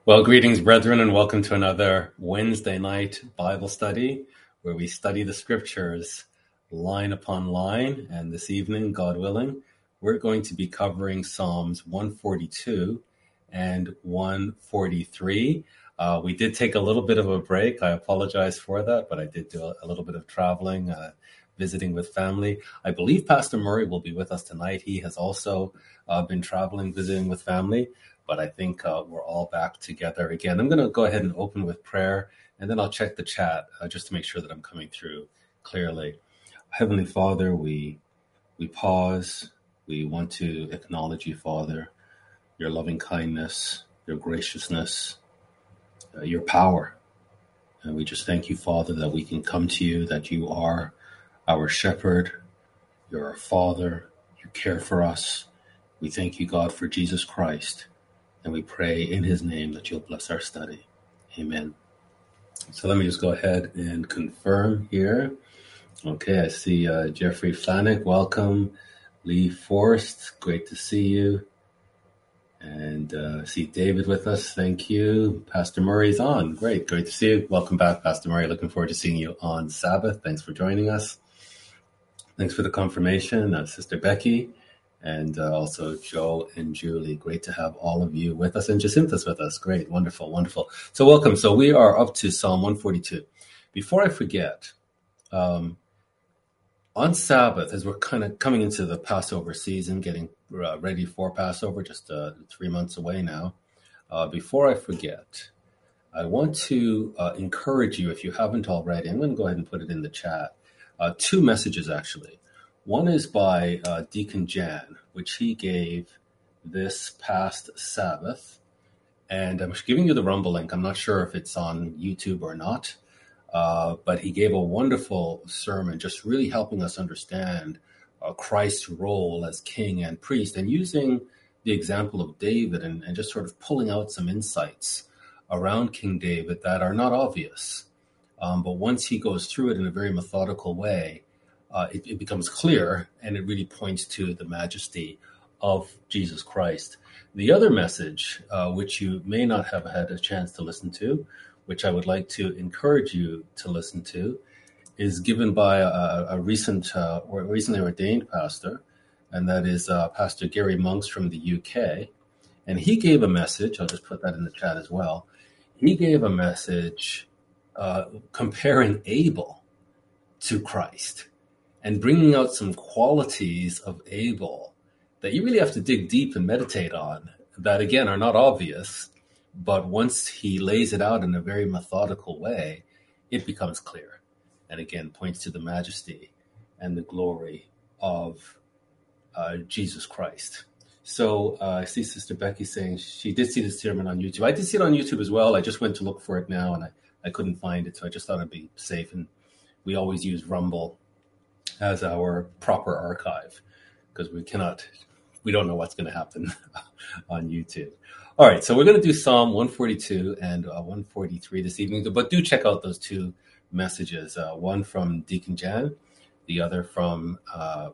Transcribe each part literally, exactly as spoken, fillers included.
Well, greetings, brethren, and welcome to another Wednesday night Bible study where we study the scriptures line upon line. And this evening, God willing, we're going to be covering Psalms one forty-two and one forty-three. Uh, we did take a little bit of a break. I apologize for that, but I did do a, a little bit of traveling, uh, visiting with family. I believe Pastor Murray will be with us tonight. He has also uh, been traveling, visiting with family. But I think uh, we're all back together again. I'm going to go ahead and open with prayer, and then I'll check the chat uh, just to make sure that I'm coming through clearly. Heavenly Father, we we pause. We want to acknowledge you, Father, your loving kindness, your graciousness, uh, your power. And we just thank you, Father, that we can come to you, that you are our shepherd, you're our Father, you care for us. We thank you, God, for Jesus Christ. And we pray in his name that you'll bless our study. Amen. So let me just go ahead and confirm here. Okay, I see uh, Jeffrey Flanick. Welcome. Lee Forst, great to see you. And uh, see David with us. Thank you. Pastor Murray's on. Great. Great to see you. Welcome back, Pastor Murray. Looking forward to seeing you on Sabbath. Thanks for joining us. Thanks for the confirmation, uh, Sister Becky. And uh, also Joe and Julie. Great to have all of you with us. And Jacinta's with us. Great. Wonderful. Wonderful. So welcome. So we are up to Psalm one forty-two. Before I forget, um, on Sabbath, as we're kind of coming into the Passover season, getting uh, ready for Passover, just uh, three months away now, uh, before I forget, I want to uh, encourage you, if you haven't already, I'm going to go ahead and put it in the chat, uh, two messages actually. One is by uh, Deacon Jan, which he gave this past Sabbath. And I'm giving you the Rumble link. I'm not sure if it's on YouTube or not. Uh, but he gave a wonderful sermon, just really helping us understand uh, Christ's role as king and priest, and using the example of David and, and just sort of pulling out some insights around King David that are not obvious. Um, but once he goes through it in a very methodical way, Uh, it, it becomes clear, and it really points to the majesty of Jesus Christ. The other message, uh, which you may not have had a chance to listen to, which I would like to encourage you to listen to, is given by a, a recent, uh, or recently ordained pastor, and that is uh, Pastor Gary Monks from the U K. And he gave a message, I'll just put that in the chat as well. He gave a message uh, comparing Abel to Christ, and bringing out some qualities of Abel that you really have to dig deep and meditate on, that again are not obvious, but once he lays it out in a very methodical way, it becomes clear. And again, points to the majesty and the glory of uh, Jesus Christ. So uh, I see Sister Becky saying she did see the sermon on YouTube. I did see it on YouTube as well. I just went to look for it now, and I, I couldn't find it, so I just thought it'd be safe. And we always use Rumble as our proper archive, because we cannot, we don't know what's going to happen on YouTube. All right, so we're going to do Psalm one forty-two and uh, one forty-three this evening, but do check out those two messages, uh, one from Deacon Jan, the other from uh,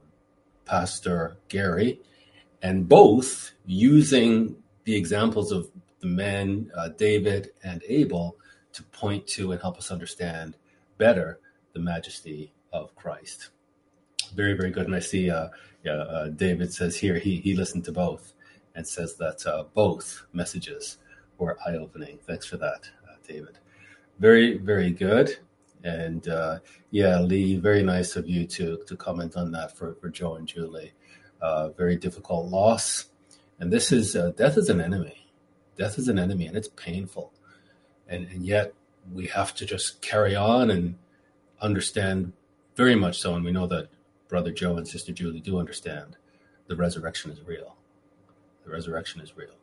Pastor Gary, and both using the examples of the men, uh, David and Abel, to point to and help us understand better the majesty of Christ. Very, very good. And I see uh, yeah, uh, David says here he, he listened to both and says that uh, both messages were eye-opening. Thanks for that, uh, David. Very, very good. And uh, yeah, Lee, very nice of you to to comment on that for, for Joe and Julie. Uh, very difficult loss. And this is, uh, death is an enemy. Death is an enemy, and it's painful. And, and yet we have to just carry on and understand very much so, and we know that Brother Joe and Sister Julie do understand, the resurrection is real. The resurrection is real.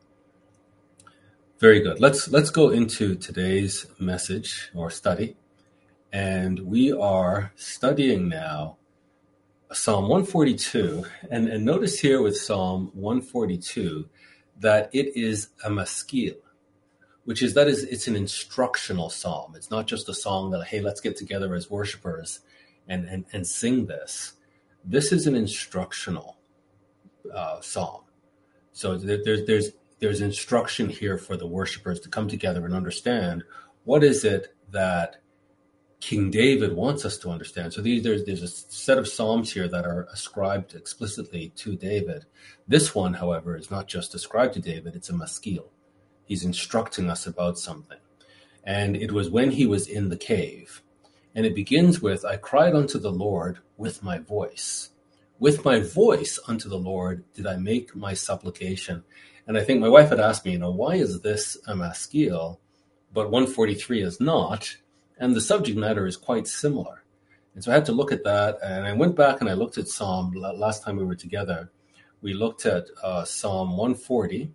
Very good. Let's let's go into today's message or study. And we are studying now Psalm one forty-two. And, and notice here with Psalm one forty-two that it is a maskil, which is that is it's an instructional psalm. It's not just a song that, hey, let's get together as worshipers and, and, and sing this. This is an instructional uh, psalm. So there, there's there's there's instruction here for the worshipers to come together and understand what is it that King David wants us to understand. So these, there's, there's a set of Psalms here that are ascribed explicitly to David. This one, however, is not just ascribed to David, it's a maskil. He's instructing us about something. And it was when he was in the cave. And it begins with, I cried unto the Lord with my voice. With my voice unto the Lord did I make my supplication. And I think my wife had asked me, you know, why is this a maskil, but one forty-three is not? And the subject matter is quite similar. And so I had to look at that. And I went back and I looked at Psalm, last time we were together, we looked at uh, Psalm one forty,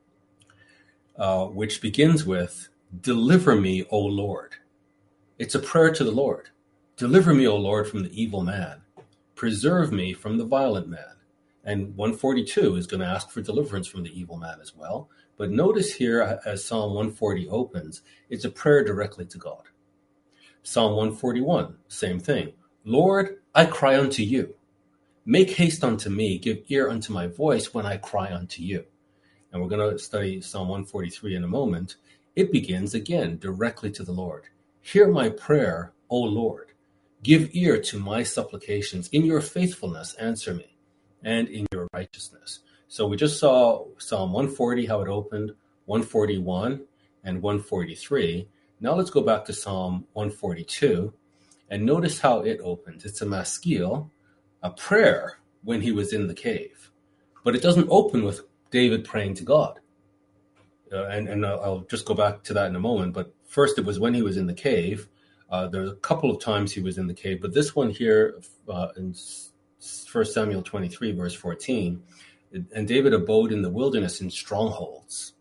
uh, which begins with, deliver me, O Lord. It's a prayer to the Lord. Deliver me, O Lord, from the evil man. Preserve me from the violent man. And one forty-two is going to ask for deliverance from the evil man as well. But notice here, as Psalm one forty opens, it's a prayer directly to God. Psalm one forty-one, same thing. Lord, I cry unto you. Make haste unto me. Give ear unto my voice when I cry unto you. And we're going to study Psalm one forty-three in a moment. It begins again directly to the Lord. Hear my prayer, O Lord. Give ear to my supplications. In your faithfulness, answer me, and in your righteousness. So we just saw Psalm one forty, how it opened, one forty-one, and one forty-three. Now let's go back to Psalm one forty-two, and notice how it opens. It's a maskil, a prayer when he was in the cave. But it doesn't open with David praying to God. Uh, and and I'll just go back to that in a moment. But first, it was when he was in the cave. Uh, there's a couple of times he was in the cave. But this one here uh, in First Samuel twenty-three, verse fourteen, and David abode in the wilderness in strongholds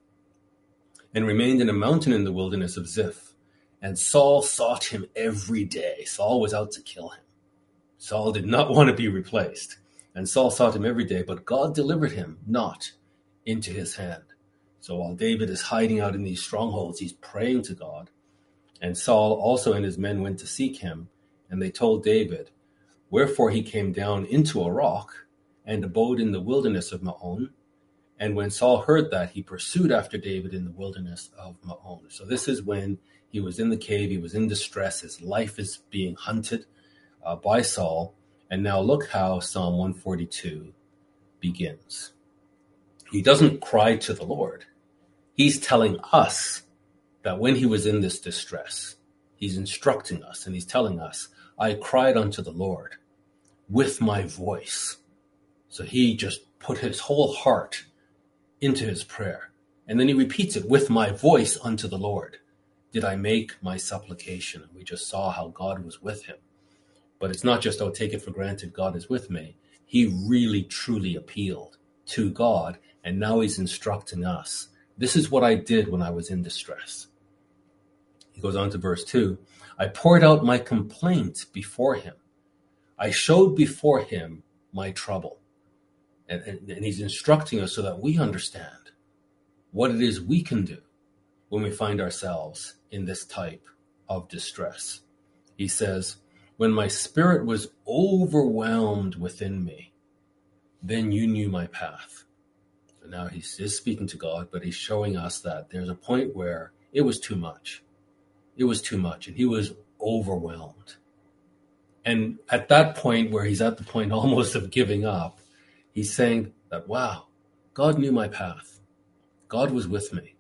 and remained in a mountain in the wilderness of Ziph. And Saul sought him every day. Saul was out to kill him. Saul did not want to be replaced. And Saul sought him every day, but God delivered him not into his hand. So while David is hiding out in these strongholds, he's praying to God. And Saul also and his men went to seek him, and they told David, wherefore he came down into a rock and abode in the wilderness of Maon. And when Saul heard that, he pursued after David in the wilderness of Maon. So this is when he was in the cave, he was in distress, his life is being hunted uh, by Saul. And now look how Psalm one forty-two begins. He doesn't cry to the Lord. He's telling us that when he was in this distress, he's instructing us and he's telling us, I cried unto the Lord with my voice. So he just put his whole heart into his prayer. And then he repeats it, with my voice unto the Lord did I make my supplication. We just saw how God was with him. But it's not just, oh, take it for granted, God is with me. He really, truly appealed to God, and now he's instructing us. This is what I did when I was in distress. He goes on to verse two. I poured out my complaint before him. I showed before him my trouble. And, and, and he's instructing us so that we understand what it is we can do when we find ourselves in this type of distress. He says, when my spirit was overwhelmed within me, then you knew my path. So now he's, he's speaking to God, but he's showing us that there's a point where it was too much. It was too much, and he was overwhelmed. And at that point where he's at the point almost of giving up, he's saying that, wow, God knew my path. God was with me.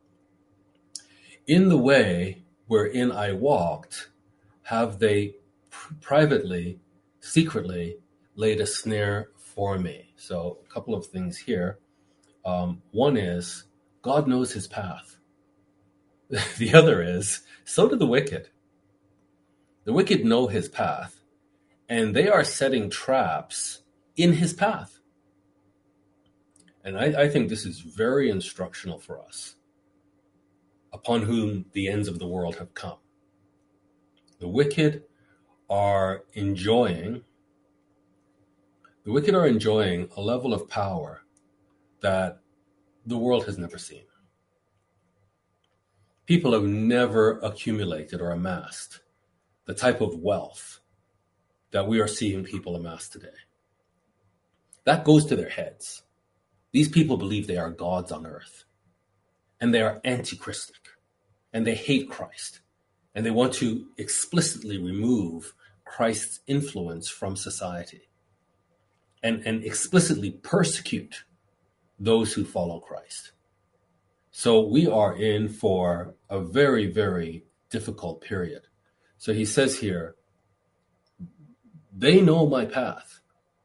In the way wherein I walked, have they pr- privately, secretly laid a snare for me. So a couple of things here. Um, one is, God knows his path. The other is, so do the wicked. The wicked know his path, and they are setting traps in his path. And I, I think this is very instructional for us, upon whom the ends of the world have come. The wicked are enjoying, the wicked are enjoying a level of power that the world has never seen. People have never accumulated or amassed the type of wealth that we are seeing people amass today. That goes to their heads. These people believe they are gods on earth. and they are anti-Christic, and they hate Christ, and they want to explicitly remove Christ's influence from society and, and explicitly persecute those who follow Christ. So we are in for a very, very difficult period. So he says here, they know my path,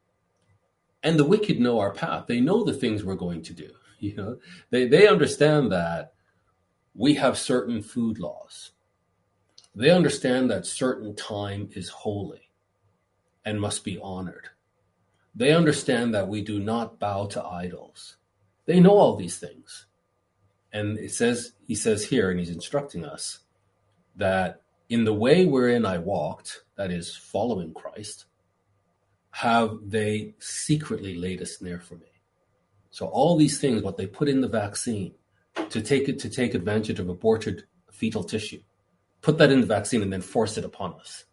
and the wicked know our path. They know the things we're going to do. You know, they, they understand that we have certain food laws. They understand that certain time is holy and must be honored. They understand that we do not bow to idols. They know all these things. And it says, he says here, and he's instructing us, that in the way wherein I walked, that is following Christ, have they secretly laid a snare for me. So all these things, what they put in the vaccine to take it to take advantage of aborted fetal tissue, put that in the vaccine and then force it upon us.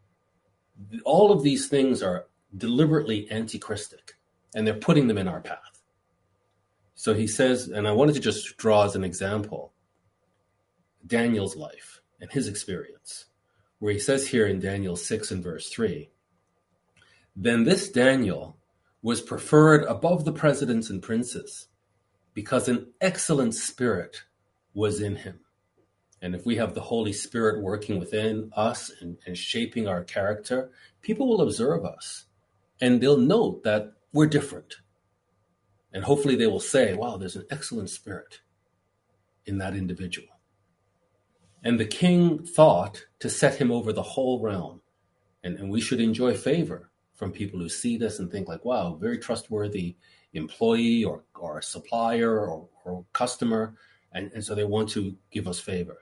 All of these things are deliberately anti-Christic, and they're putting them in our path. So he says, and I wanted to just draw as an example Daniel's life and his experience, where he says here in Daniel six and verse three, then this Daniel was preferred above the presidents and princes because an excellent spirit was in him. And if we have the Holy Spirit working within us and, and shaping our character, people will observe us and they'll note that we're different. And hopefully they will say, wow, there's an excellent spirit in that individual. And the king thought to set him over the whole realm. And, and we should enjoy favor from people who see this and think like, wow, very trustworthy employee or, or supplier or, or customer. And, and so they want to give us favor.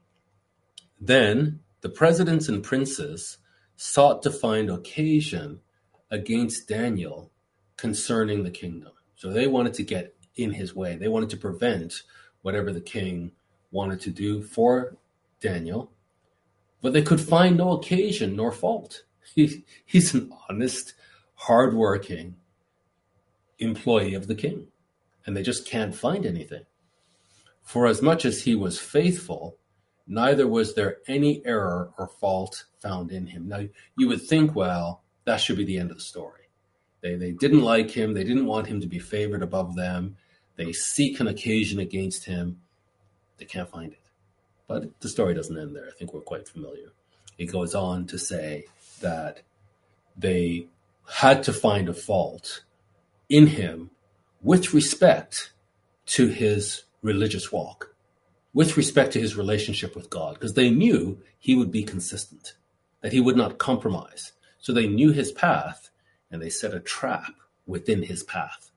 Then the presidents and princes sought to find occasion against Daniel concerning the kingdom. So they wanted to get in his way. They wanted to prevent whatever the king wanted to do for Daniel, but they could find no occasion nor fault. He, he's an honest, hardworking employee of the king, and they just can't find anything. For as much as he was faithful, neither was there any error or fault found in him. Now, you would think, well, that should be the end of the story. They, they didn't like him. They didn't want him to be favored above them. They seek an occasion against him. They can't find it. But the story doesn't end there. I think we're quite familiar. It goes on to say that they had to find a fault in him with respect to his religious walk, with respect to his relationship with God, because they knew he would be consistent, that he would not compromise. So they knew his path, and they set a trap within his path.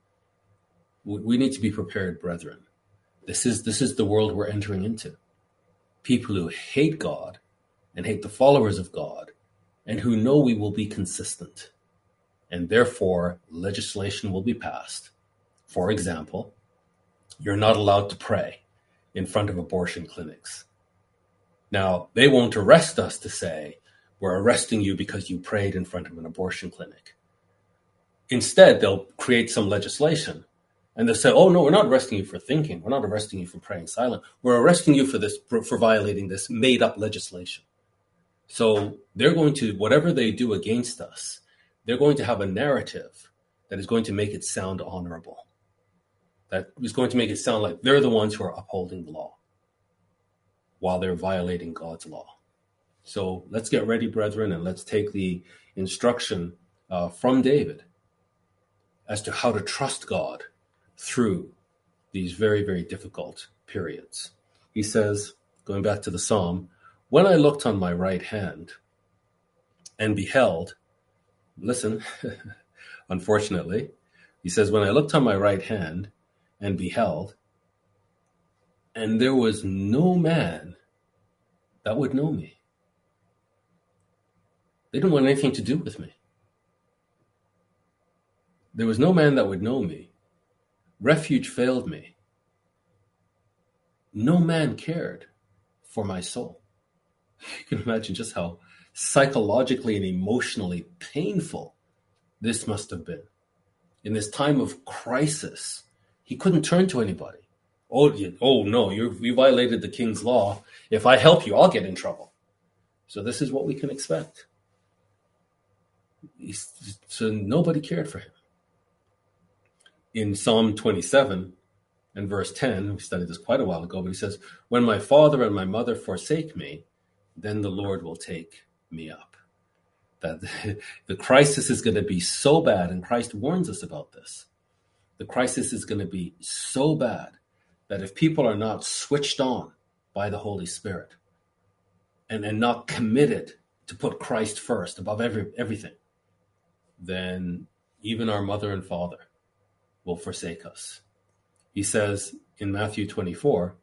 We need to be prepared, brethren. This is, this is the world we're entering into. People who hate God and hate the followers of God, and who know we will be consistent. And therefore, legislation will be passed. For example, you're not allowed to pray in front of abortion clinics. Now, they won't arrest us to say, we're arresting you because you prayed in front of an abortion clinic. Instead, they'll create some legislation and they'll say, oh, no, we're not arresting you for thinking. We're not arresting you for praying silent. We're arresting you for this, for violating this made up legislation. So they're going to, whatever they do against us, they're going to have a narrative that is going to make it sound honorable. That is going to make it sound like they're the ones who are upholding the law while they're violating God's law. So let's get ready, brethren, and let's take the instruction uh, from David as to how to trust God through these very, very difficult periods. He says, going back to the Psalm, when I looked on my right hand and beheld, listen, unfortunately, he says, when I looked on my right hand and beheld, and there was no man that would know me. They didn't want anything to do with me. There was no man that would know me. Refuge failed me. No man cared for my soul. You can imagine just how psychologically and emotionally painful this must have been. In this time of crisis, he couldn't turn to anybody Oh, you, oh no, you you violated the king's law. If I help you, I'll get in trouble. So this is what we can expect. He's, so nobody cared for him. In Psalm twenty-seven and verse ten, we studied this quite a while ago, but he says, when my father and my mother forsake me, then the Lord will take me up. That the crisis is going to be so bad, and Christ warns us about this. The crisis is going to be so bad that if people are not switched on by the Holy Spirit and, and not committed to put Christ first above every, everything, then even our mother and father will forsake us. He says in Matthew twenty-four,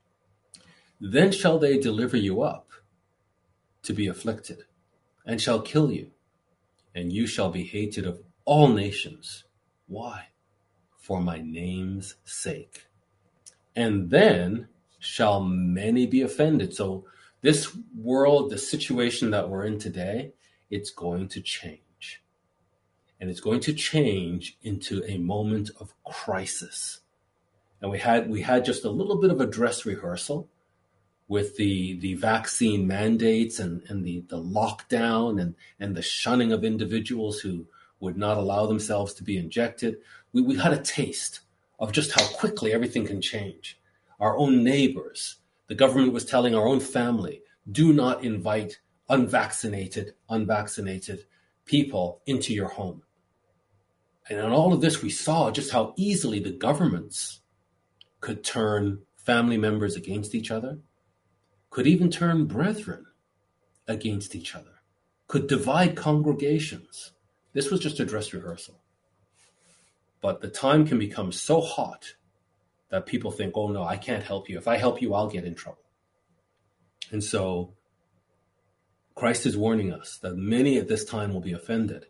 then shall they deliver you up to be afflicted, and shall kill you, and you shall be hated of all nations. Why? For my name's sake. And then shall many be offended. So this world, the situation that we're in today, it's going to change. And it's going to change into a moment of crisis. And we had we had just a little bit of a dress rehearsal with the, the vaccine mandates and, and the, the lockdown and, and the shunning of individuals who would not allow themselves to be injected. We, we had a taste of just how quickly everything can change. Our own neighbors, the government was telling our own family, do not invite unvaccinated, unvaccinated people into your home. And in all of this, we saw just how easily the governments could turn family members against each other, could even turn brethren against each other, could divide congregations. This was just a dress rehearsal. But the time can become so hot that people think, oh no, I can't help you. If I help you, I'll get in trouble. And so Christ is warning us that many at this time will be offended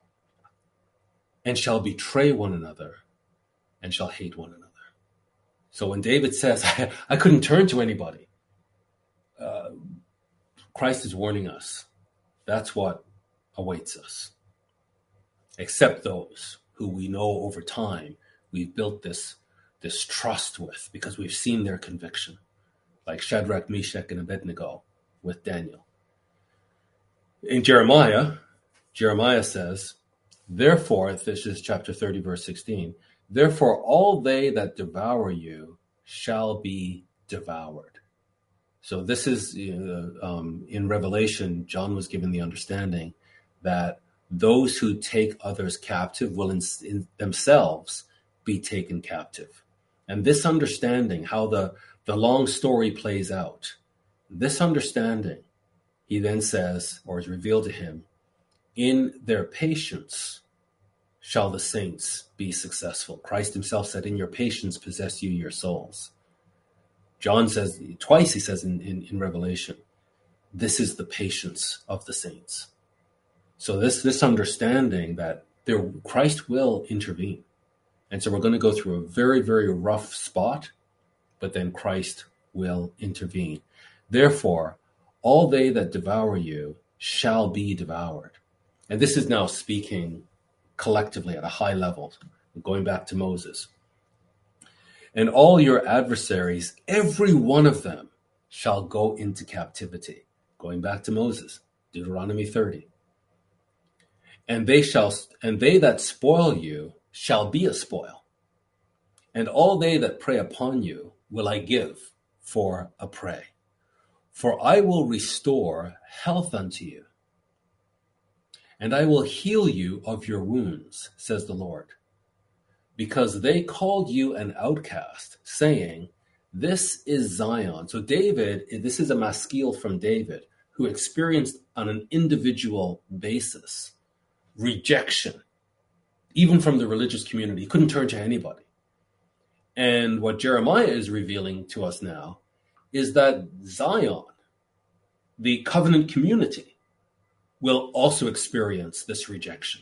and shall betray one another and shall hate one another. So when David says, I, I couldn't turn to anybody, uh, Christ is warning us. That's what awaits us. Except those who we know over time we've built this, this trust with because we've seen their conviction, like Shadrach, Meshach, and Abednego with Daniel. In Jeremiah, Jeremiah says, therefore, this is chapter thirty, verse sixteen, therefore all they that devour you shall be devoured. So this is, uh, um, in Revelation, John was given the understanding that those who take others captive will in, in themselves be taken captive. And this understanding, how the, the long story plays out, this understanding, he then says, or is revealed to him, in their patience shall the saints be successful. Christ himself said, in your patience possess you your souls. John says, twice he says in, in, in Revelation, this is the patience of the saints. So this, this understanding that there, Christ will intervene. And so we're going to go through a very, very rough spot, but then Christ will intervene. Therefore, all they that devour you shall be devoured. And this is now speaking collectively at a high level, going back to Moses. And all your adversaries, every one of them, shall go into captivity. Going back to Moses, Deuteronomy thirty. And they shall, and they that spoil you shall be a spoil. And all they that prey upon you will I give for a prey. For I will restore health unto you, and I will heal you of your wounds, says the Lord. Because they called you an outcast, saying, this is Zion. So David, this is a maskil from David, who experienced on an individual basis rejection, even from the religious community. He couldn't turn to anybody. And what Jeremiah is revealing to us now is that Zion, the covenant community, will also experience this rejection.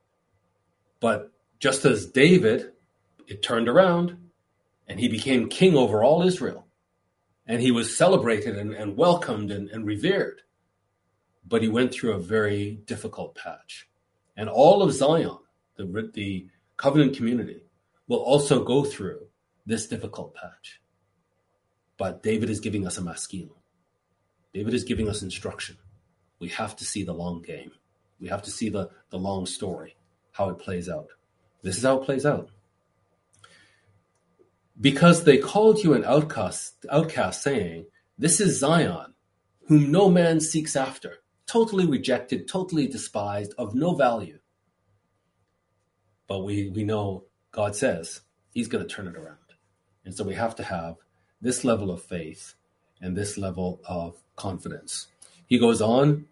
But just as David, it turned around and he became king over all Israel, and he was celebrated and, and welcomed and, and revered, but he went through a very difficult patch. And all of Zion, the, the covenant community, will also go through this difficult patch. But David is giving us a maskil. David is giving us instruction. We have to see the long game. We have to see the, the long story, how it plays out. This is how it plays out. Because they called you an outcast, outcast saying, this is Zion, whom no man seeks after, totally rejected, totally despised, of no value. But we, we know God says he's going to turn it around. And so we have to have this level of faith and this level of confidence. He goes on.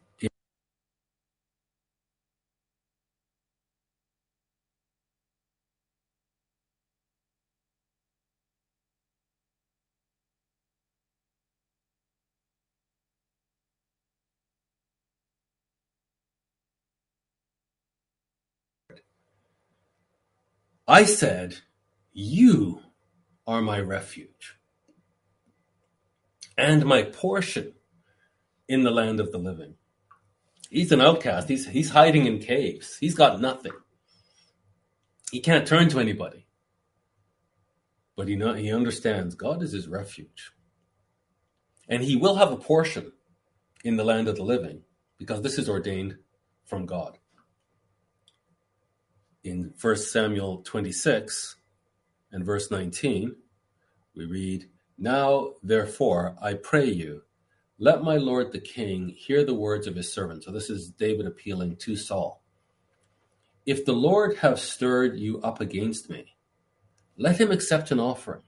I said, you are my refuge and my portion in the land of the living. He's an outcast. He's, he's hiding in caves. He's got nothing. He can't turn to anybody. But he, know, he understands God is his refuge. And he will have a portion in the land of the living because this is ordained from God. In First Samuel twenty-six and verse nineteen, we read, now, therefore, I pray you, let my lord the king hear the words of his servant. So this is David appealing to Saul. If the Lord have stirred you up against me, let him accept an offering.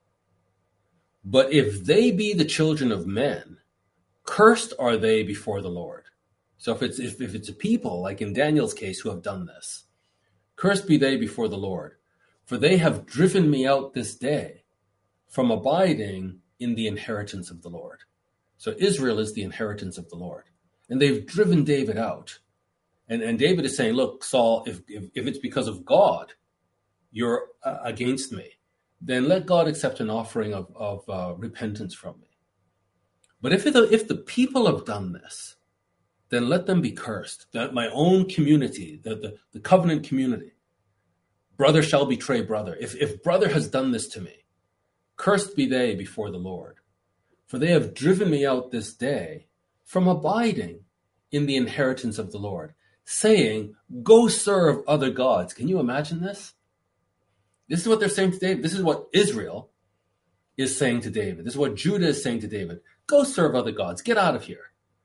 But if they be the children of men, cursed are they before the Lord. So if it's if, if it's a people, like in Daniel's case, who have done this, cursed be they before the Lord, for they have driven me out this day from abiding in the inheritance of the Lord. So Israel is the inheritance of the Lord. And they've driven David out. And, and David is saying, look, Saul, if, if, if it's because of God you're uh, against me, then let God accept an offering of, of uh, repentance from me. But if, it, if the people have done this, then let them be cursed. That my own community, the, the, the covenant community, brother shall betray brother. If, if brother has done this to me, cursed be they before the Lord. For they have driven me out this day from abiding in the inheritance of the Lord, saying, go serve other gods. Can you imagine this? This is what they're saying to David. This is what Israel is saying to David. This is what Judah is saying to David. Go serve other gods. Get out of here.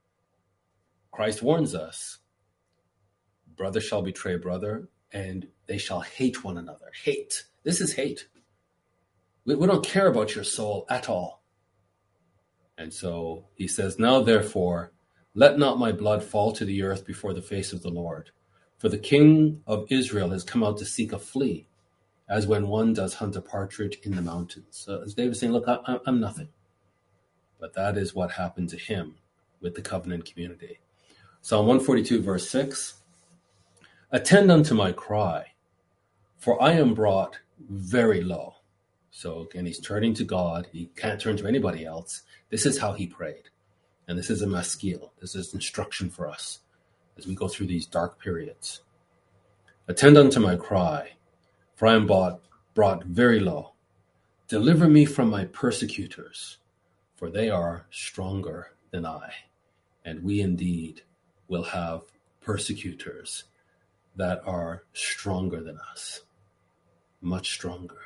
Christ warns us, brother shall betray brother, and they shall hate one another. Hate. This is hate. We, we don't care about your soul at all. And so he says, now therefore, let not my blood fall to the earth before the face of the Lord. For the king of Israel has come out to seek a flea, as when one does hunt a partridge in the mountains. So as David is saying, look, I, I'm nothing. But that is what happened to him with the covenant community. Psalm one forty-two, verse six, attend unto my cry, for I am brought very low. So again, he's turning to God. He can't turn to anybody else. This is how he prayed. And this is a maskil. This is instruction for us as we go through these dark periods. Attend unto my cry, for I am brought, brought very low. Deliver me from my persecutors, for they are stronger than I. And we indeed will have persecutors that are stronger than us, much stronger.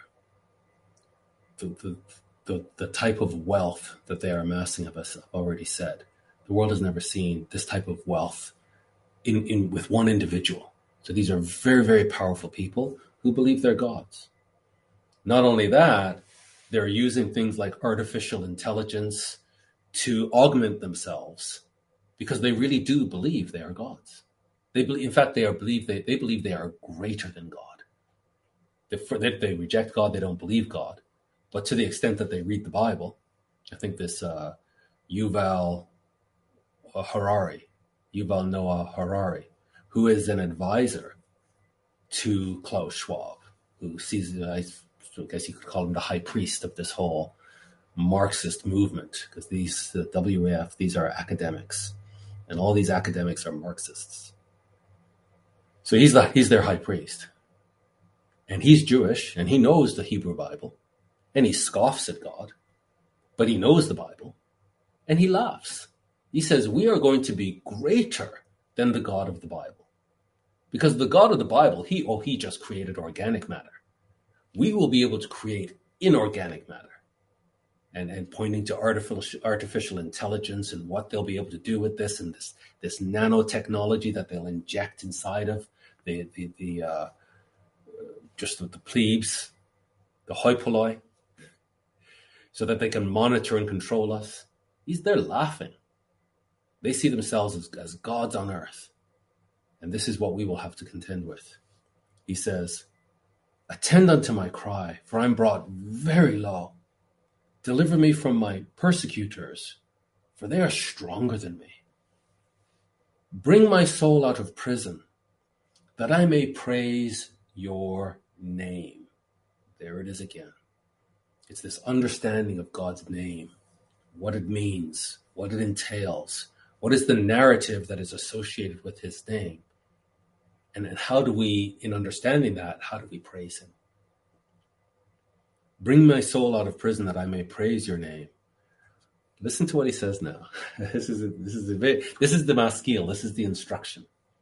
The, the, the, the type of wealth that they are amassing of us, I've already said. The world has never seen this type of wealth in, in with one individual. So these are very, very powerful people who believe they're gods. Not only that, they're using things like artificial intelligence to augment themselves because they really do believe they are gods. They believe, in fact, they are believe they, they believe they are greater than God. They, they reject God, they don't believe God. But to the extent that they read the Bible, I think this uh, Yuval Harari, Yuval Noah Harari, who is an advisor to Klaus Schwab, who sees, I guess you could call him the high priest of this whole Marxist movement, because these, the W A F, these are academics, and all these academics are Marxists. So he's the, he's their high priest. And he's Jewish, and he knows the Hebrew Bible. And he scoffs at God. but he knows the Bible, and he laughs. He says, we are going to be greater than the God of the Bible. Because the God of the Bible, he, oh, he just created organic matter. We will be able to create inorganic matter. And, and pointing to artificial, artificial intelligence and what they'll be able to do with this, and this, this nanotechnology that they'll inject inside of the, the, the uh, just the, the plebes, the hoi polloi, so that they can monitor and control us. He's, they're laughing. They see themselves as, as gods on earth. And this is what we will have to contend with. He says, attend unto my cry, for I'm brought very low. Deliver me from my persecutors, for they are stronger than me. Bring my soul out of prison, that I may praise your name. There it is again. It's this understanding of God's name, what it means, what it entails, what is the narrative that is associated with his name. And then how do we, in understanding that, how do we praise him? Bring my soul out of prison that I may praise your name. Listen to what he says now. This is a, this is a very, this is the maskil. This is the instruction.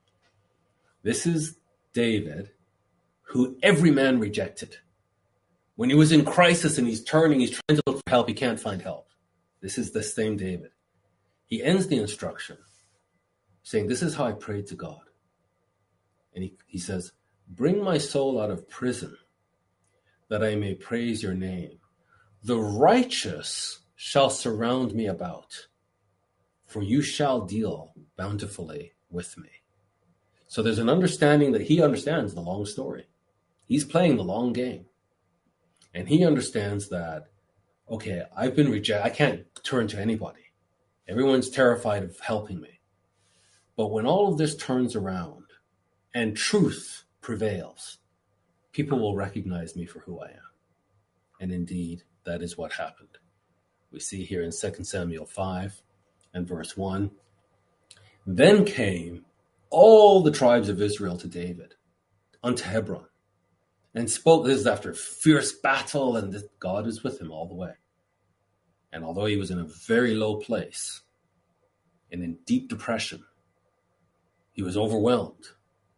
This is David, who every man rejected. When he was in crisis and he's turning, he's trying to look for help, he can't find help. This is the same David. He ends the instruction saying, this is how I prayed to God. And he, he says, bring my soul out of prison that I may praise your name. The righteous shall surround me about, for you shall deal bountifully with me. So there's an understanding that he understands the long story. He's playing the long game. And he understands that, okay, I've been rejected. I can't turn to anybody. Everyone's terrified of helping me. But when all of this turns around and truth prevails, people will recognize me for who I am. And indeed, that is what happened. We see here in Second Samuel five and verse one, then came all the tribes of Israel to David unto Hebron and spoke. This is after a fierce battle, and God is with him all the way. And although he was in a very low place and in deep depression, he was overwhelmed.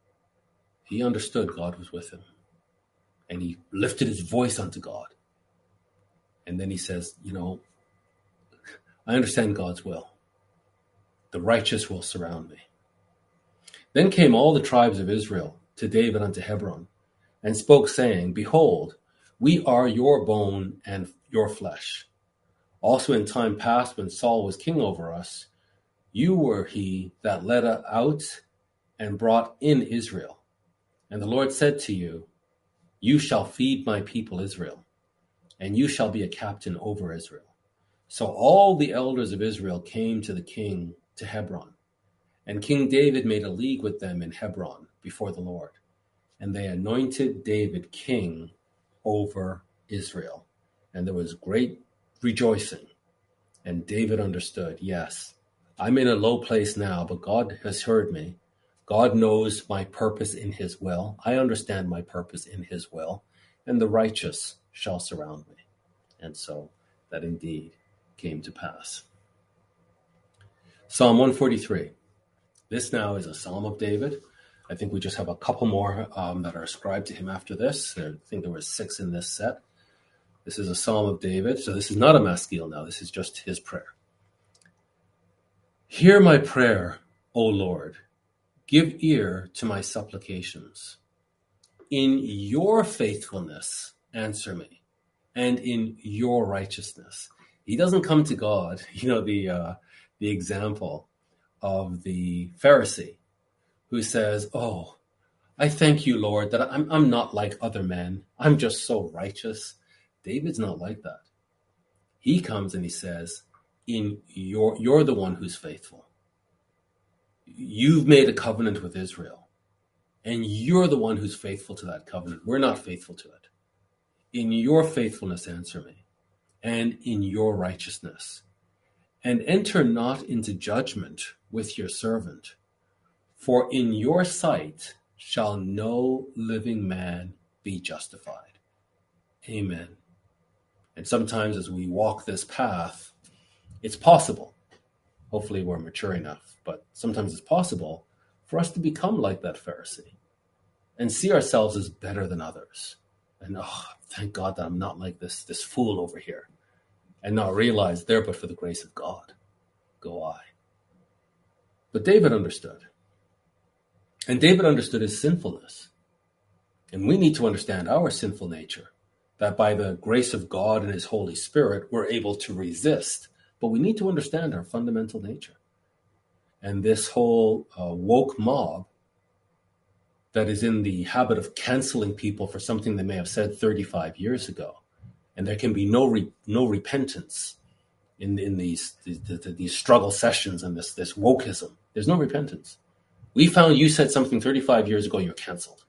He understood God was with him. And he lifted his voice unto God. And then he says, you know, I understand God's will. The righteous will surround me. Then came all the tribes of Israel to David unto Hebron, and spoke, saying, behold, we are your bone and your flesh. Also in time past, when Saul was king over us, you were he that led out and brought in Israel. And the Lord said to you, you shall feed my people Israel, and you shall be a captain over Israel. So all the elders of Israel came to the king to Hebron, and King David made a league with them in Hebron before the Lord. And they anointed David king over Israel. And there was great rejoicing. And David understood, yes, I'm in a low place now, but God has heard me. God knows my purpose in his will. I understand my purpose in his will. And the righteous shall surround me. And so that indeed came to pass. Psalm one forty-three. This now is a Psalm of David. I think we just have a couple more um, that are ascribed to him after this. I think there were six in this set. This is a Psalm of David. So this is not a maskil now. This is just his prayer. Hear my prayer, O Lord. Give ear to my supplications. In your faithfulness, answer me, and in your righteousness. He doesn't come to God, you know, the uh, the example of the Pharisee who says, oh, I thank you, Lord, that I'm, I'm not like other men. I'm just so righteous. David's not like that. He comes and he says, in your, you're the one who's faithful. You've made a covenant with Israel, and you're the one who's faithful to that covenant. We're not faithful to it. In your faithfulness, answer me, and in your righteousness. And enter not into judgment with your servant, for in your sight shall no living man be justified. Amen And sometimes as we walk this path, it's possible. Hopefully we're mature enough, but sometimes it's possible for us to become like that Pharisee and see ourselves as better than others. And oh, thank God that I'm not like this, this fool over here. And not realize there, but for the grace of God, go I. But David understood. And David understood his sinfulness. And we need to understand our sinful nature, that by the grace of God and his Holy Spirit, we're able to resist. But we need to understand our fundamental nature. And this whole uh, woke mob that is in the habit of canceling people for something they may have said thirty-five years ago. And there can be no re- no repentance in, in these, these, these struggle sessions and this, this wokeism. There's no repentance. We found you said something thirty-five years ago, you're canceled.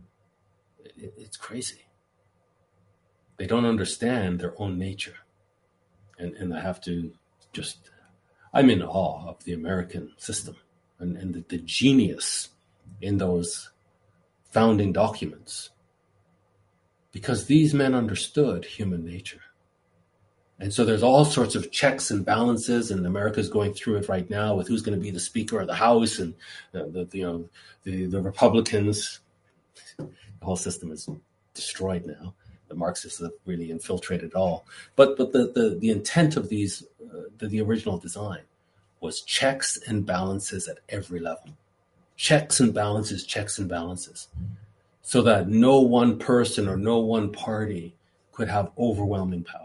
It, it's crazy. They don't understand their own nature. And, and I have to just, I'm in awe of the American system and, and the, the genius in those founding documents. Because these men understood human nature. And so there's all sorts of checks and balances, and America's going through it right now with who's going to be the Speaker of the House, and uh, the, you know the, the Republicans. The whole system is destroyed now. The Marxists have really infiltrated it all. But but the the, the intent of these, uh, the, the original design, was checks and balances at every level. Checks and balances, checks and balances. So that no one person or no one party could have overwhelming power.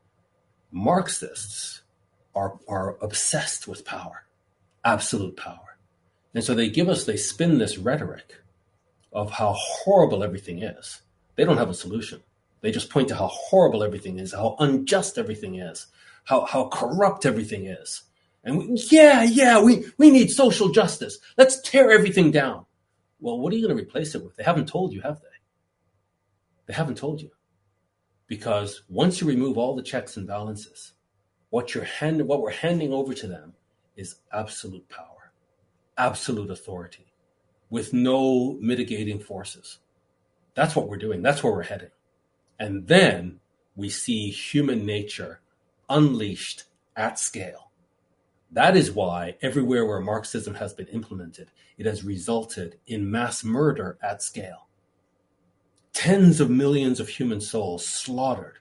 Marxists are, are obsessed with power, absolute power. And so they give us, they spin this rhetoric of how horrible everything is. They don't have a solution. They just point to how horrible everything is, how unjust everything is, how, how corrupt everything is. And we, yeah, yeah, we, we need social justice. Let's tear everything down. Well, what are you going to replace it with? They haven't told you, have they? They haven't told you. Because once you remove all the checks and balances, what you're hand, what we're handing over to them is absolute power, absolute authority, with no mitigating forces. That's what we're doing. That's where we're heading. And then we see human nature unleashed at scale. That is why everywhere where Marxism has been implemented, it has resulted in mass murder at scale. Tens of millions of human souls slaughtered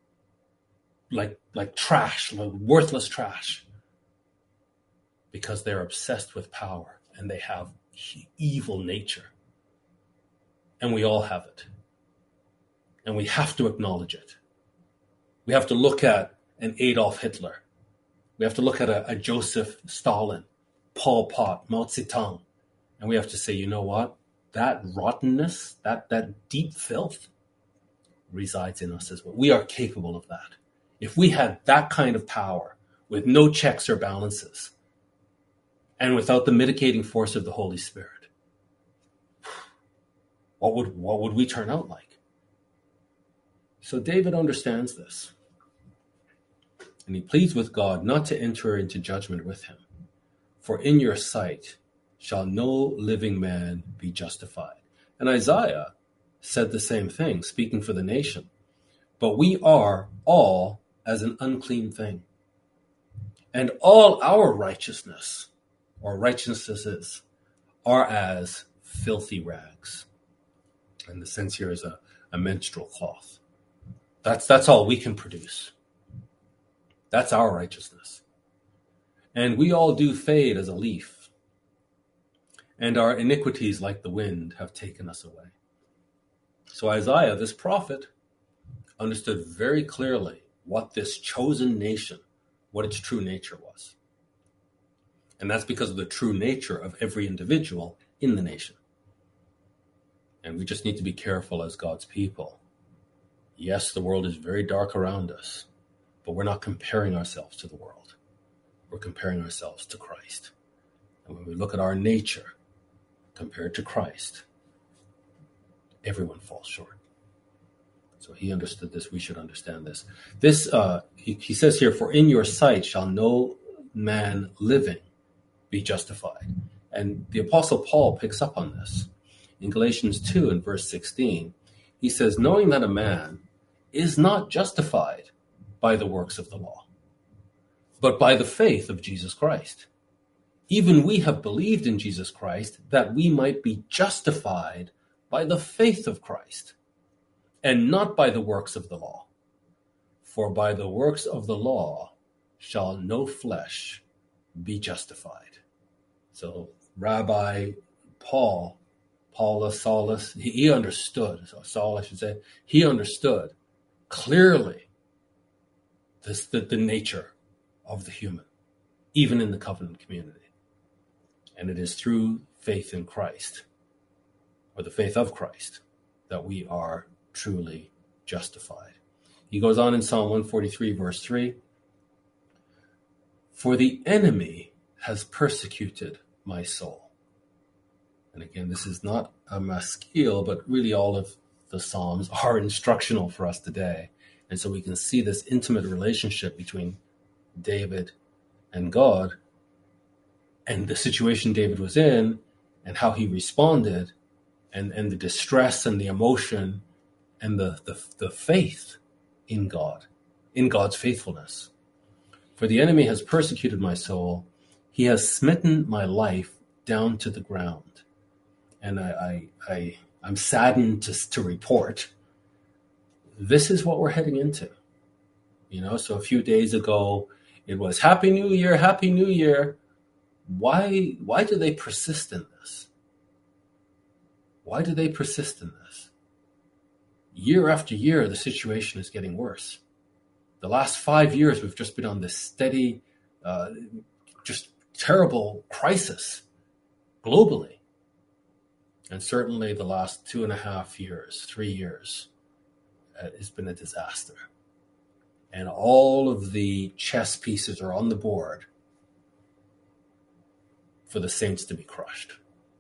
like, like trash, like worthless trash, because they're obsessed with power and they have evil nature. And we all have it. And we have to acknowledge it. We have to look at an Adolf Hitler. We have to look at a, a Joseph Stalin, Pol Pot, Mao Zedong, and we have to say, you know what? That rottenness, that, that deep filth resides in us as well. We are capable of that. If we had that kind of power with no checks or balances and without the mitigating force of the Holy Spirit, what would, what would we turn out like? So David understands this. And he pleads with God not to enter into judgment with him. For in your sight shall no living man be justified. And Isaiah said the same thing, speaking for the nation. But we are all as an unclean thing. And all our righteousness, or righteousnesses, are as filthy rags. And the sense here is a, a menstrual cloth. That's, that's all we can produce. That's our righteousness. And we all do fade as a leaf. And our iniquities, like the wind, have taken us away. So Isaiah, this prophet, understood very clearly what this chosen nation, what its true nature was. And that's because of the true nature of every individual in the nation. And we just need to be careful as God's people. Yes, the world is very dark around us, but we're not comparing ourselves to the world. We're comparing ourselves to Christ. And when we look at our nature compared to Christ, everyone falls short. So he understood this. We should understand this. This, uh, he, he says here, for in your sight shall no man living be justified. And the Apostle Paul picks up on this. In Galatians two and verse sixteen, he says, knowing that a man is not justified by the works of the law, but by the faith of Jesus Christ. Even we have believed in Jesus Christ that we might be justified by the faith of Christ, and not by the works of the law. For by the works of the law shall no flesh be justified. So Rabbi Paul, Paulus, Saulus, he, he understood, so Saul I should say, he understood clearly this, the, the nature of the human, even in the covenant community. And it is through faith in Christ, or the faith of Christ, that we are truly justified. He goes on in Psalm one forty-three, verse three, for the enemy has persecuted my soul. And again, this is not a maskil, but really all of the Psalms are instructional for us today. And so we can see this intimate relationship between David and God, and the situation David was in, and how he responded, and, and the distress and the emotion and the, the, the faith in God, in God's faithfulness. For the enemy has persecuted my soul. He has smitten my life down to the ground. And I, I, I, I'm saddened to, to report this is what we're heading into. You know, so a few days ago, it was Happy New Year, Happy New Year. Why, why do they persist in this? Why do they persist in this? Year after year, the situation is getting worse. The last five years, we've just been on this steady, uh, just terrible crisis globally. And certainly the last two and a half years, three years, uh, has been a disaster. And all of the chess pieces are on the board for the saints to be crushed.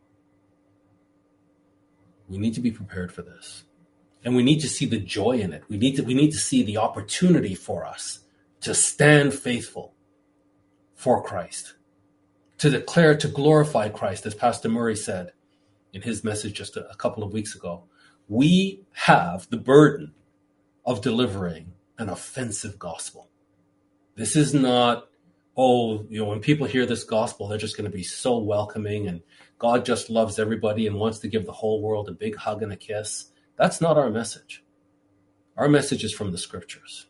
We need to be prepared for this. And we need to see the joy in it. We need to, we need to see the opportunity for us to stand faithful for Christ, to declare, to glorify Christ, as Pastor Murray said in his message just a, a couple of weeks ago. We have the burden of delivering an offensive gospel. This is not, oh, you know, when people hear this gospel, they're just going to be so welcoming and God just loves everybody and wants to give the whole world a big hug and a kiss. That's not our message. Our message is from the scriptures.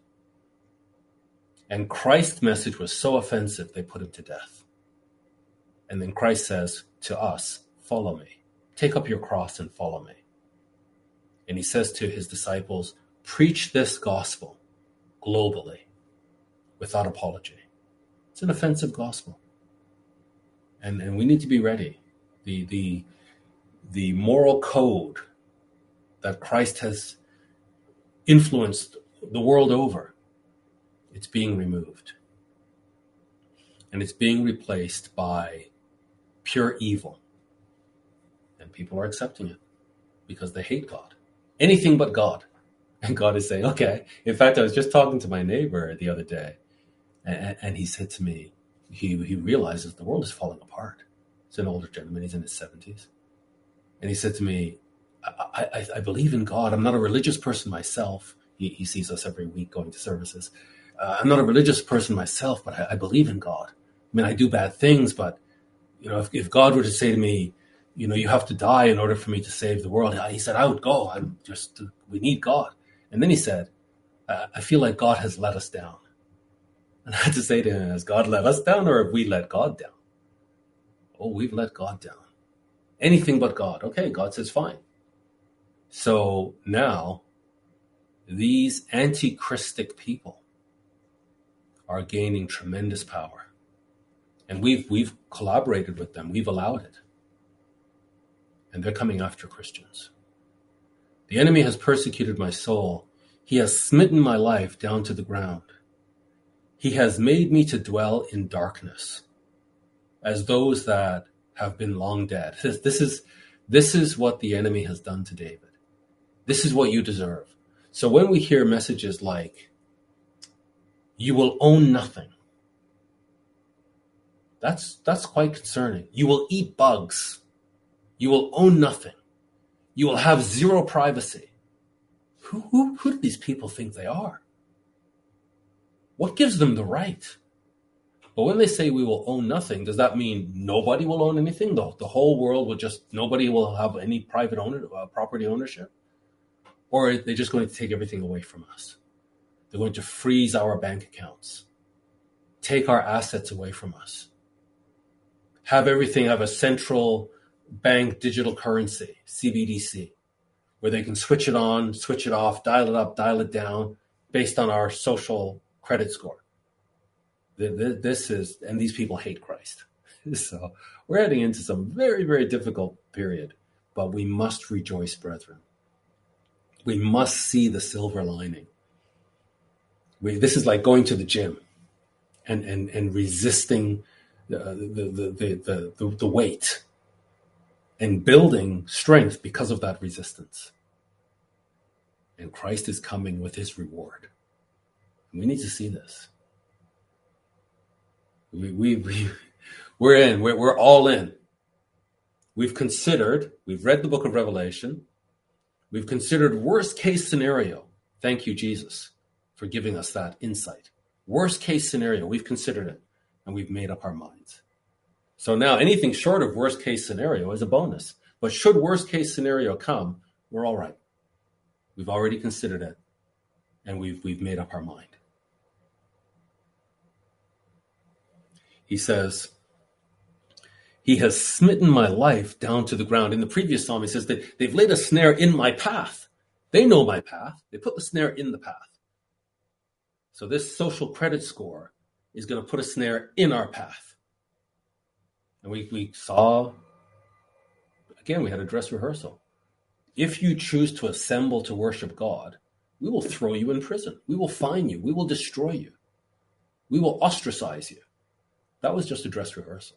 And Christ's message was so offensive, they put him to death. And then Christ says to us, follow me. Take up your cross and follow me. And he says to his disciples, preach this gospel globally without apology. It's an offensive gospel. And, and we need to be ready. The, the, the moral code that Christ has influenced the world over, it's being removed. And it's being replaced by pure evil. And people are accepting it because they hate God. Anything but God. And God is saying, okay. In fact, I was just talking to my neighbor the other day, and, and he said to me, he, he realizes the world is falling apart. He's an older gentleman. He's in his seventies. And he said to me, I, I, I believe in God. I'm not a religious person myself. He, he sees us every week going to services. Uh, I'm not a religious person myself, but I, I believe in God. I mean, I do bad things, but you know, if, if God were to say to me, you know, you have to die in order for me to save the world, he said, I would go. I'm just, we need God. And then he said, uh, I feel like God has let us down. And I had to say to him, has God let us down or have we let God down? Oh, we've let God down. Anything but God. Okay, God says fine. So now these anti-Christic people are gaining tremendous power. And we've we've collaborated with them. We've allowed it. And they're coming after Christians. The enemy has persecuted my soul. He has smitten my life down to the ground. He has made me to dwell in darkness as those that have been long dead. This, this is, this is what the enemy has done to David. This is what you deserve. So when we hear messages like, you will own nothing, that's, that's quite concerning. You will eat bugs. You will own nothing. You will have zero privacy. Who, who, who do these people think they are? What gives them the right? But when they say we will own nothing, does that mean nobody will own anything? The, the whole world will just, nobody will have any private owner, uh, property ownership? Or are they just going to take everything away from us? They're going to freeze our bank accounts, take our assets away from us, have everything have a central bank digital currency, C B D C, where they can switch it on, switch it off, dial it up, dial it down based on our social credit score. This is, and these people hate Christ. So we're heading into some very, very difficult period, but we must rejoice, brethren. We must see the silver lining. We, this is like going to the gym and, and, and resisting the, the, the, the, the, the weight and building strength because of that resistance. And Christ is coming with his reward. We need to see this. We, we, we, we're in, we're, we're all in. We've considered, we've read the book of Revelation. We've considered worst case scenario. Thank you, Jesus, for giving us that insight. Worst case scenario, we've considered it and we've made up our minds. So now anything short of worst case scenario is a bonus. But should worst case scenario come, we're all right. We've already considered it and we've, we've made up our mind. He says, he has smitten my life down to the ground. In the previous psalm, he says that they've laid a snare in my path. They know my path. They put the snare in the path. So this social credit score is going to put a snare in our path. And we, we saw, again, we had a dress rehearsal. If you choose to assemble to worship God, we will throw you in prison. We will fine you. We will destroy you. We will ostracize you. That was just a dress rehearsal.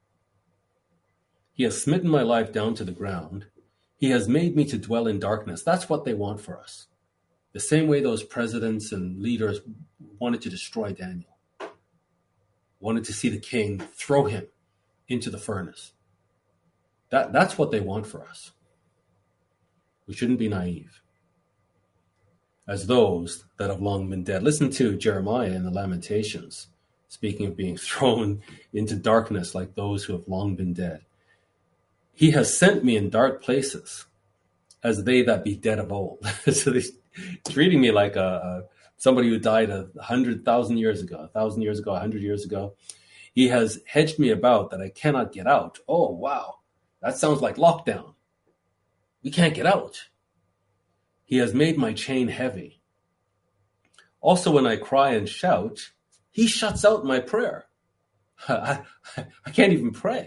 He has smitten my life down to the ground. He has made me to dwell in darkness. That's what they want for us. The same way those presidents and leaders wanted to destroy Daniel, wanted to see the king throw him into the furnace. That, that's what they want for us. We shouldn't be naive. As those that have long been dead. Listen to Jeremiah in the Lamentations. Speaking of being thrown into darkness like those who have long been dead. He has sent me in dark places as they that be dead of old. So he's treating me like a, a somebody who died a hundred thousand years ago, a thousand years ago, a hundred years ago. He has hedged me about that I cannot get out. Oh, wow. That sounds like lockdown. We can't get out. He has made my chain heavy. Also, when I cry and shout, he shuts out my prayer. I, I, I can't even pray.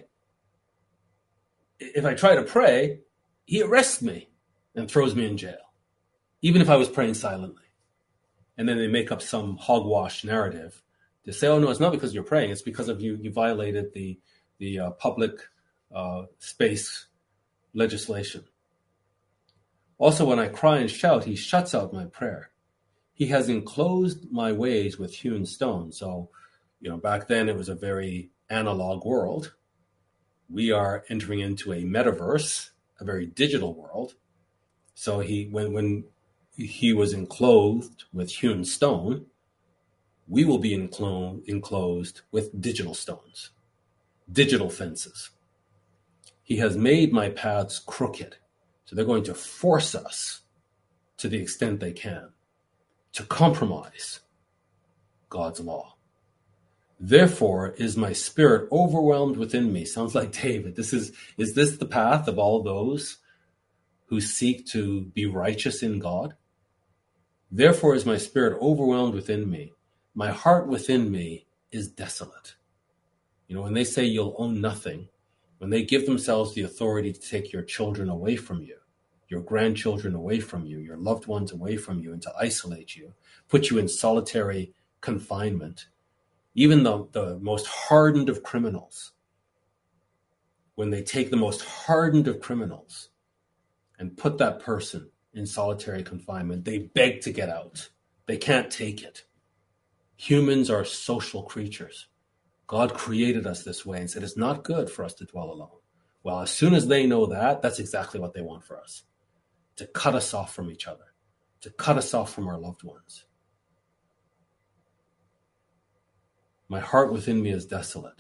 If I try to pray, he arrests me and throws me in jail, even if I was praying silently. And then they make up some hogwash narrative to say, oh, no, it's not because you're praying. It's because of you. You violated the, the uh, public uh, space legislation. Also, when I cry and shout, he shuts out my prayer. He has enclosed my ways with hewn stone. So, you know, back then it was a very analog world. We are entering into a metaverse, a very digital world. So he, when, when he was enclosed with hewn stone, we will be enclo- enclosed with digital stones, digital fences. He has made my paths crooked. So they're going to force us to the extent they can to compromise God's law. Therefore is my spirit overwhelmed within me. Sounds like David. This is, is this the path of all those who seek to be righteous in God? Therefore is my spirit overwhelmed within me. My heart within me is desolate. You know, when they say you'll own nothing, when they give themselves the authority to take your children away from you, your grandchildren away from you, your loved ones away from you, and to isolate you, put you in solitary confinement, even the, the most hardened of criminals, when they take the most hardened of criminals and put that person in solitary confinement, they beg to get out. They can't take it. Humans are social creatures. God created us this way and said it's not good for us to dwell alone. Well, as soon as they know that, that's exactly what they want for us. To cut us off from each other. To cut us off from our loved ones. My heart within me is desolate.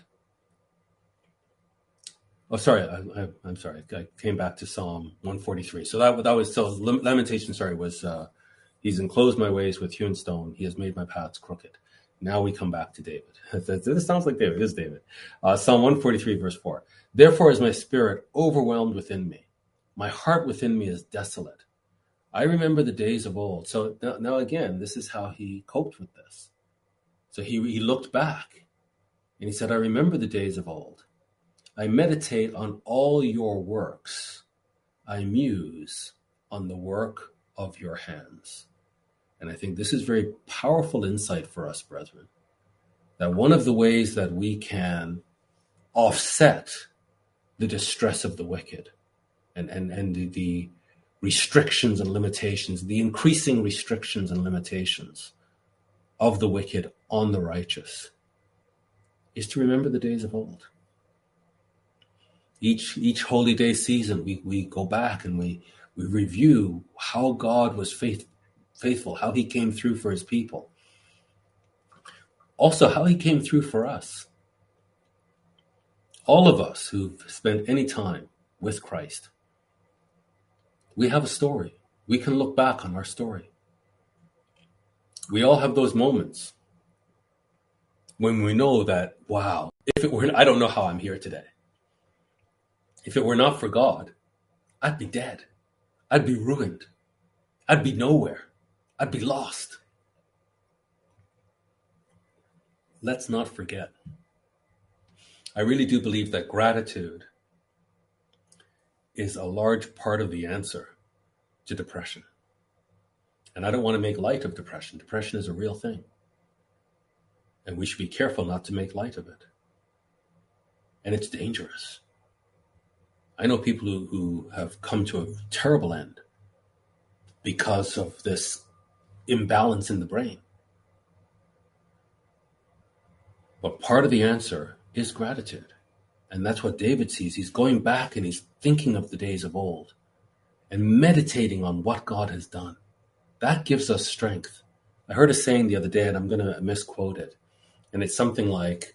Oh, sorry. I, I, I'm sorry. I came back to Psalm one forty-three. So that, that was, so Lamentation, sorry, was, uh, he's enclosed my ways with hewn stone. He has made my paths crooked. Now we come back to David. This sounds like David. It is David. Uh, Psalm one forty-three, verse four. Therefore is my spirit overwhelmed within me. My heart within me is desolate. I remember the days of old. So now, now again, this is how he coped with this. So he, he looked back and he said, I remember the days of old. I meditate on all your works. I muse on the work of your hands. And I think this is very powerful insight for us, brethren, that one of the ways that we can offset the distress of the wicked and, and, and the, the restrictions and limitations, the increasing restrictions and limitations of the wicked on the righteous, is to remember the days of old. Each each holy day season, we, we go back and we, we review how God was faith, faithful, how he came through for his people. Also, how he came through for us. All of us who've spent any time with Christ, we have a story. We can look back on our story. We all have those moments when we know that, wow, if it were, I don't know how I'm here today. If it were not for God, I'd be dead. I'd be ruined. I'd be nowhere. I'd be lost. Let's not forget. I really do believe that gratitude is a large part of the answer to depression. And I don't want to make light of depression. Depression is a real thing. And we should be careful not to make light of it. And it's dangerous. I know people who, who have come to a terrible end because of this imbalance in the brain. But part of the answer is gratitude. And that's what David sees. He's going back and he's thinking of the days of old and meditating on what God has done. That gives us strength. I heard a saying the other day, and I'm going to misquote it. And it's something like,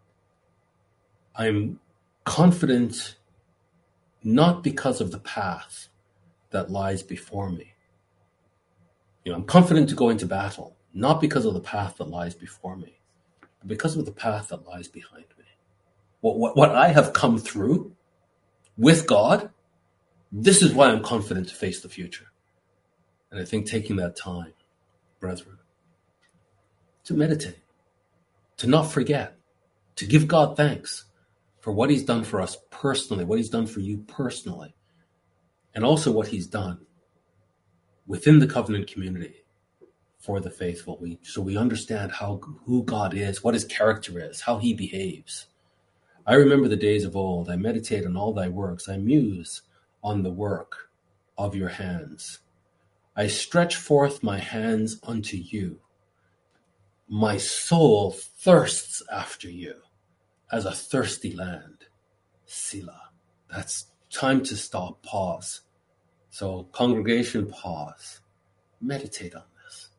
I'm confident not because of the path that lies before me. You know, I'm confident to go into battle, not because of the path that lies before me, but because of the path that lies behind me. What, what, what I have come through with God, this is why I'm confident to face the future. And I think taking that time, brethren, to meditate, to not forget, to give God thanks for what he's done for us personally, what he's done for you personally, and also what he's done within the covenant community for the faithful. We, so we understand how who God is, what his character is, how he behaves. I remember the days of old. I meditate on all thy works. I muse on the work of your hands. I stretch forth my hands unto you. My soul thirsts after you as a thirsty land. Selah. That's time to stop, pause. So congregation, pause. Meditate on this.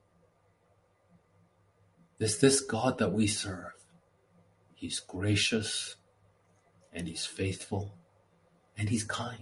This, this God that we serve, he's gracious and he's faithful and he's kind.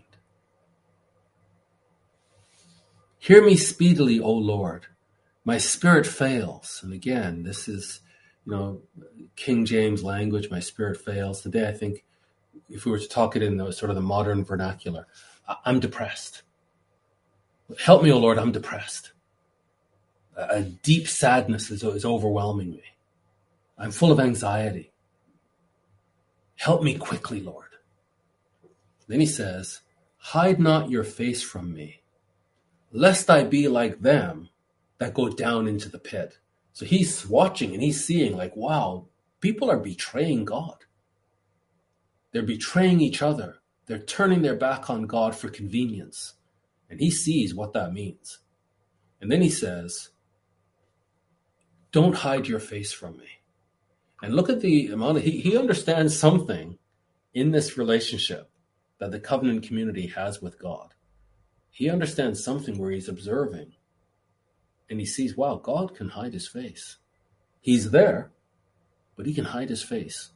Hear me speedily, O Lord. My spirit fails. And again, this is, you know, King James language, my spirit fails. Today, I think if we were to talk it in the sort of the modern vernacular, I'm depressed. Help me, O Lord, I'm depressed. A deep sadness is, is overwhelming me. I'm full of anxiety. Help me quickly, Lord. Then he says, hide not your face from me, lest I be like them that go down into the pit. So he's watching and he's seeing like, wow, people are betraying God. They're betraying each other. They're turning their back on God for convenience. And he sees what that means. And then he says, don't hide your face from me. And look at the amount of, he, he understands something in this relationship that the covenant community has with God. He understands something where he's observing and he sees, wow, God can hide his face. He's there, but he can hide his face.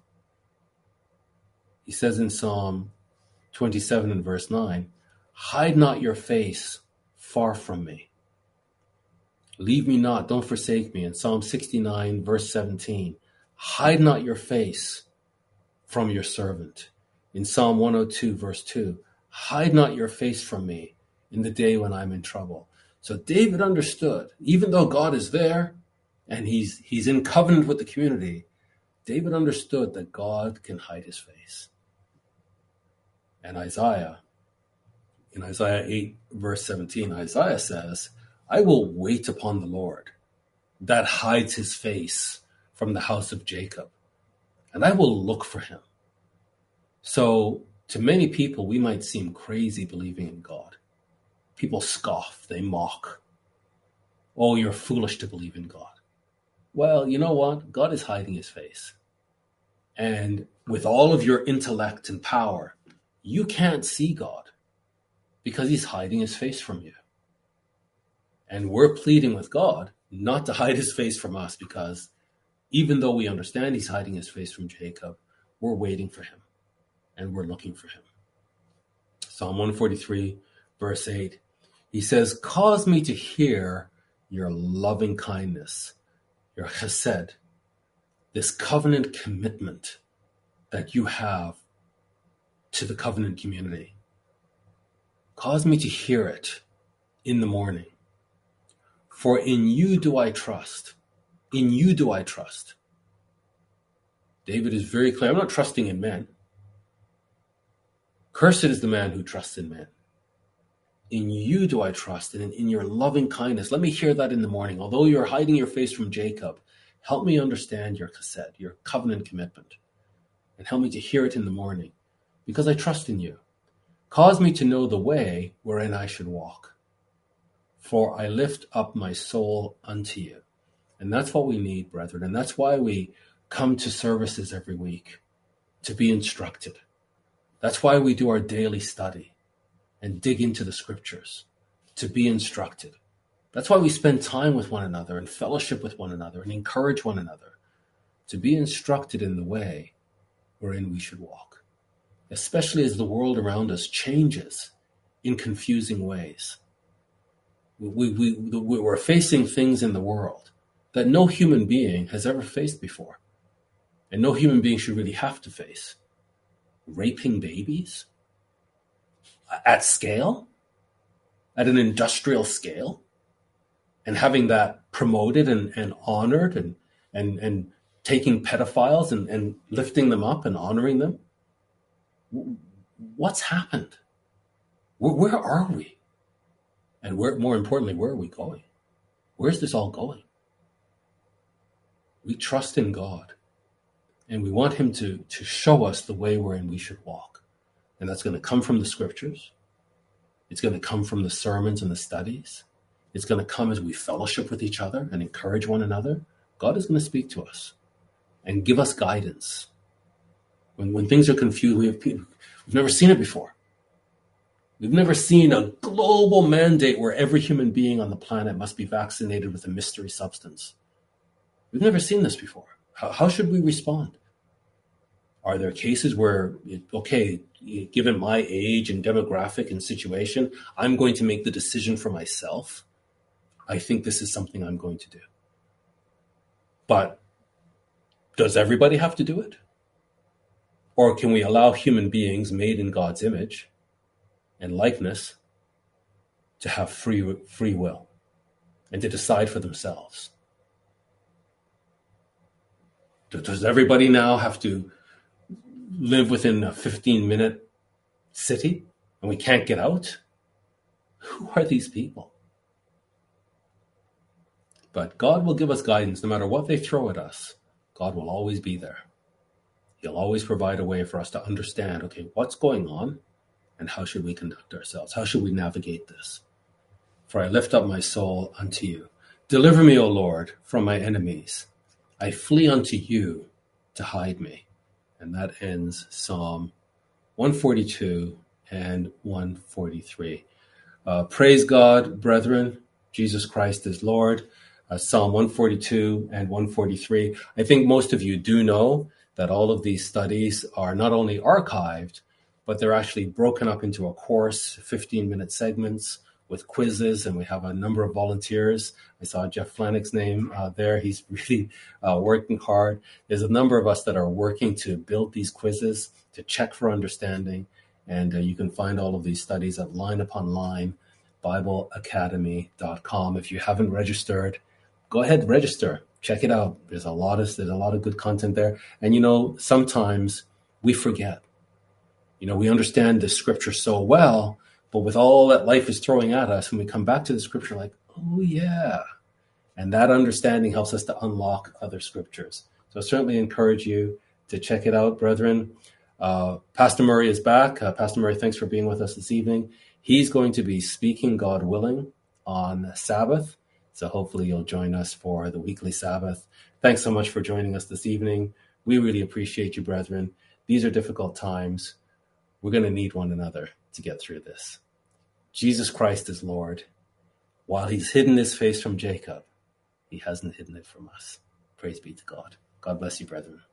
He says in Psalm twenty-seven and verse nine, hide not your face far from me. Leave me not, don't forsake me. In Psalm sixty-nine, verse seventeen, hide not your face from your servant. In Psalm one oh two, verse two, hide not your face from me in the day when I'm in trouble. So David understood, even though God is there and he's he's in covenant with the community, David understood that God can hide his face. And Isaiah, in Isaiah eight, verse seventeen, Isaiah says, I will wait upon the Lord that hides his face from the house of Jacob, and I will look for him. So to many people, we might seem crazy believing in God. People scoff, they mock. Oh, you're foolish to believe in God. Well, you know what? God is hiding his face. And with all of your intellect and power, you can't see God because he's hiding his face from you. And we're pleading with God not to hide his face from us, because even though we understand he's hiding his face from Jacob, we're waiting for him and we're looking for him. Psalm one forty-three, verse eight, he says, cause me to hear your loving kindness, your chesed, this covenant commitment that you have to the covenant community. Cause me to hear it in the morning. For in you do I trust. In you do I trust. David is very clear. I'm not trusting in men. Cursed is the man who trusts in men. In you do I trust, and in, in your loving kindness. Let me hear that in the morning. Although you're hiding your face from Jacob, help me understand your chesed, your covenant commitment, and help me to hear it in the morning, because I trust in you. Cause me to know the way wherein I should walk, for I lift up my soul unto you. And that's what we need, brethren. And that's why we come to services every week, to be instructed. That's why we do our daily study and dig into the scriptures, to be instructed. That's why we spend time with one another and fellowship with one another and encourage one another, to be instructed in the way wherein we should walk, especially as the world around us changes in confusing ways. We, we, we're facing things in the world that no human being has ever faced before, and no human being should really have to face. Raping babies at scale, at an industrial scale, and having that promoted and, and honored, and, and, and taking pedophiles and, and lifting them up and honoring them. What's happened? Where, where are we? And where, more importantly, where are we going? Where's this all going? We trust in God, and we want him to, to show us the way wherein we should walk. And that's going to come from the scriptures. It's going to come from the sermons and the studies. It's going to come as we fellowship with each other and encourage one another. God is going to speak to us and give us guidance. When, when things are confused, we have people, we've never seen it before. We've never seen a global mandate where every human being on the planet must be vaccinated with a mystery substance. We've never seen this before. How, how should we respond? Are there cases where, okay, given my age and demographic and situation, I'm going to make the decision for myself? I think this is something I'm going to do. But does everybody have to do it? Or can we allow human beings made in God's image and likeness to have free free will and to decide for themselves? Does everybody now have to live within a fifteen minute city and we can't get out? Who are these people? But God will give us guidance no matter what they throw at us. God will always be there. He'll always provide a way for us to understand, okay, what's going on and how should we conduct ourselves? How should we navigate this? For I lift up my soul unto you. Deliver me, O Lord, from my enemies. I flee unto you to hide me. And that ends Psalm one forty-two and one forty-three. Uh, praise God, brethren. Jesus Christ is Lord. uh, Psalm one forty-two and one forty-three. I think most of you do know that all of these studies are not only archived, but they're actually broken up into a course, fifteen-minute segments with quizzes, and we have a number of volunteers. I saw Jeff Flanick's name uh, there. He's really uh, working hard. There's a number of us that are working to build these quizzes, to check for understanding, and uh, you can find all of these studies at Line Upon Line, Bible Academy dot com. If you haven't registered, go ahead, register. Check it out. There's a lot of there's a lot of good content there. And you know, sometimes we forget. You know, we understand the scripture so well, but with all that life is throwing at us, when we come back to the scripture, like, oh yeah. And that understanding helps us to unlock other scriptures. So I certainly encourage you to check it out, brethren. Uh, Pastor Murray is back. Uh, Pastor Murray, thanks for being with us this evening. He's going to be speaking, God willing, on Sabbath. So hopefully you'll join us for the weekly Sabbath. Thanks so much for joining us this evening. We really appreciate you, brethren. These are difficult times. We're going to need one another to get through this. Jesus Christ is Lord. While he's hidden his face from Jacob, he hasn't hidden it from us. Praise be to God. God bless you, brethren.